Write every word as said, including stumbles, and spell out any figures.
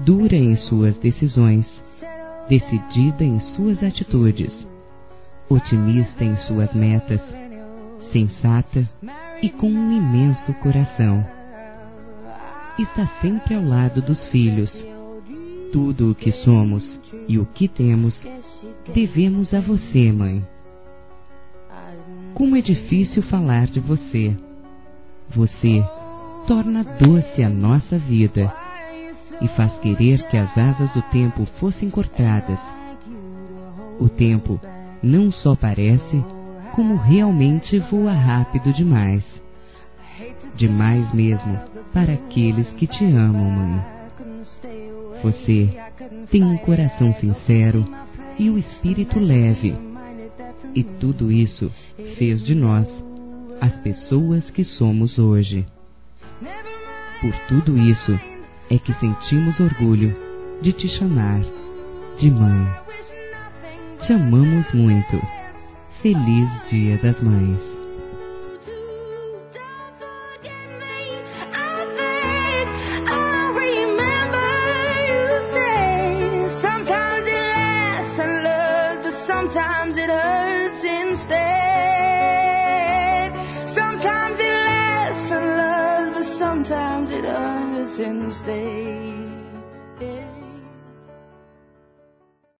dura em suas decisões, decidida em suas atitudes, otimista em suas metas, sensata e com um imenso coração. Está sempre ao lado dos filhos. Tudo o que somos e o que temos, devemos a você, mãe. Como é difícil falar de você. Você torna doce a nossa vida e faz querer que as asas do tempo fossem cortadas. O tempo não só parece, como realmente voa rápido demais. Demais mesmo para aqueles que te amam, mãe. Você tem um coração sincero e o espírito leve. E tudo isso fez de nós as pessoas que somos hoje. Por tudo isso é que sentimos orgulho de te chamar de mãe. Te amamos muito. Feliz Dia das Mães. Sometimes it hurts instead. Sometimes it lasts and loves, but sometimes it hurts instead.